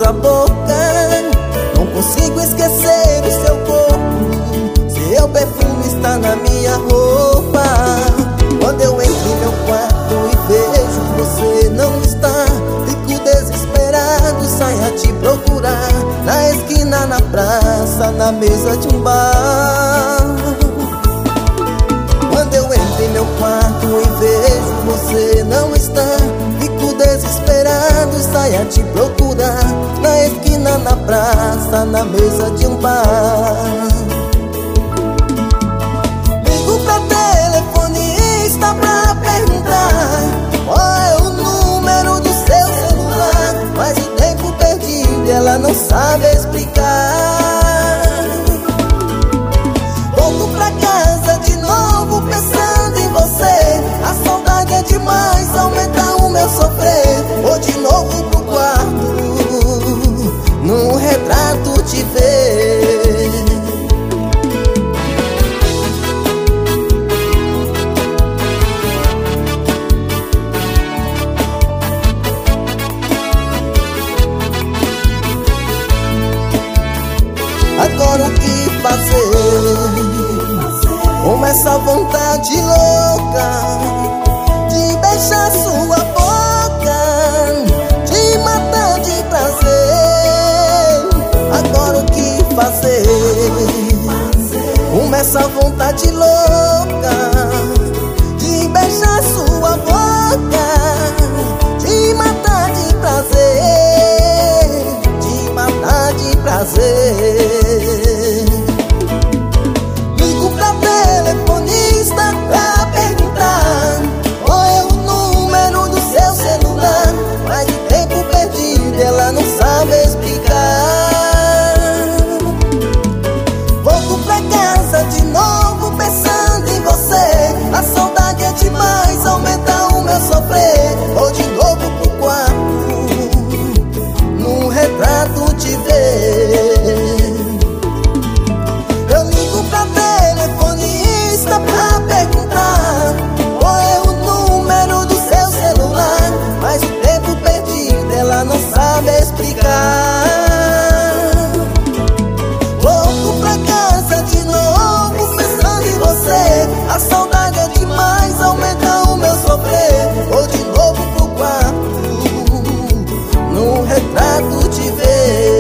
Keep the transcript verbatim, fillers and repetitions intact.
sua boca. Não consigo esquecer o seu corpo, seu perfume está na minha roupa. Quando eu entro em meu quarto e vejo que você não está, fico desesperado e saio a te procurar, na esquina, na praça, na mesa de um bar. Quando eu entro em meu quarto e vejo que você não está, fico desesperado e saio a te procurar, na esquina, na praça, na mesa de um bar. Ligo pra telefonista pra perguntar qual é o número do seu celular, mas o tempo perdido ela não sabe explicar. Volto pra casa de novo pensando em você, a saudade é demais, aumenta o meu sofrer. Vou de novo pro quarto, num retrato te ver. Agora o que fazer? Começa a vontade louca de beijar sua boca, de matar de prazer. Agora o que fazer? Começa a vontade louca de beijar sua boca, de matar de prazer, de matar de prazer. Ligo pra telefonista pra perguntar qual é o número do seu celular, mas o tempo perdido ela não sabe explicar. Volto pra casa de novo pensando em você, a saudade é demais, aumenta o meu sofrer. Vou de novo pro quarto, num retrato te ver. Eu ligo pra telefonista pra perguntar qual é o número do seu celular, mas o tempo perdido ela não sabe explicar. Volto pra casa de novo pensando em você, a saudade é demais, aumenta o meu sofrer. Vou de novo pro quarto, num retrato te ver.